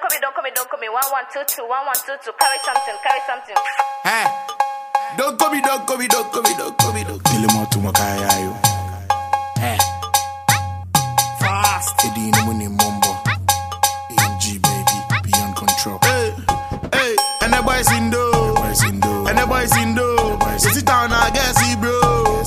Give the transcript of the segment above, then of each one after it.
call me. 1122, 1122. Carry something. Hey, don't call me. Kilimo to Makaya, you. Hey, fast. Edina Muni Mumbo. AMG baby, beyond control. Hey, and the boys in do. You sit down, I guess he bro.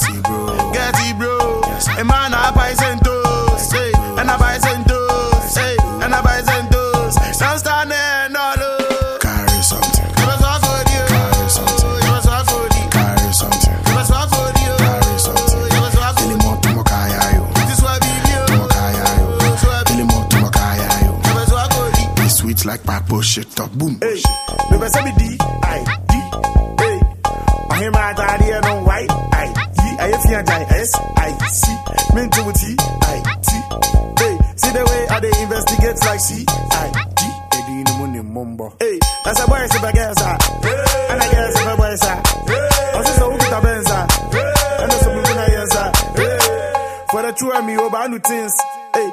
A man I buy Santos, hey, and I buy Santos, hey, and I buy Santos. Don't stand there, no. Carry something. You must walk for you. Carry something. You must walk for you. Carry something. You must walk for you. Carry something. You must walk for you. Kilimo to Makaya, you. This way, baby. To Makaya, you. Kilimo to Makaya, you. You must walk for you. It's sweet like papo shit up, boom. Hey, baby, say me D, I, D, hey. I hear my daddy and no white, I, D, I, F, S, I, C. Minto with T, I, T. Hey, see the way how they investigate like C, I, G. Eddie in the money mumbo. Hey, that's a boy, if I guess I. And I guess if I boy, sir. I see some good benza. And there's some good answer. For the true and me, over new things. Hey,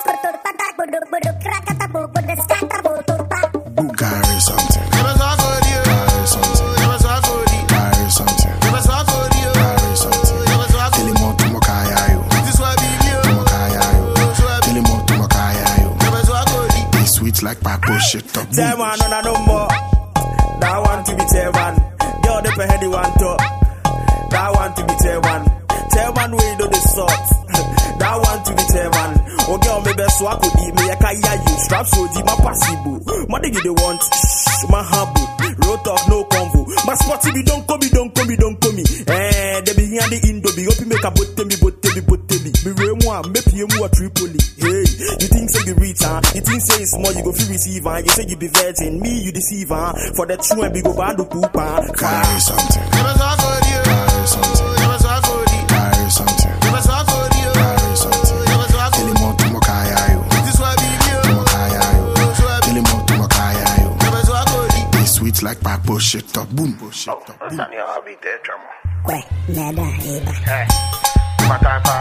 carry something. You must walk for you. Carry something. You must walk for you. Carry something. You must walk for you. Carry something. You must walk for you. Kilimo to Makaya, you. This way, baby. To Makaya, you. Kilimo to Makaya, you. You must walk for you. It's sweet like papo shit up, boom. Chairman, no more. That want to be chairman. Girl, the heady one top. That want to be chairman. Chairman, we do the sort. That want to be chairman. Oh, girl, me best swap with me. I can't hear you. Strap so deep, my passible. What do they want? Shh, my humble. Road talk, no convo. My spotty be don't call me. Eh, they be here the Indo. Be open, make a bottemi. Be real one, make you more Tripoli. Hey, you think say you reach, huh? You think say it's small, you go free receive, huh? You say you be virgin, me you deceive, huh? For the true and be go bad to poop, huh? Carry something. You must walk for you. Carry something. You must walk for you. Carry something. You must walk for you. Carry something. You must walk for you. Kilimo to Makaya, you. This way, baby. To Makaya, you. Kilimo to Makaya, you. You must walk for you. It's sweet like papo shit up, boom. That's not your hobby there, drama. Wait, nada, eba. Hey, my time.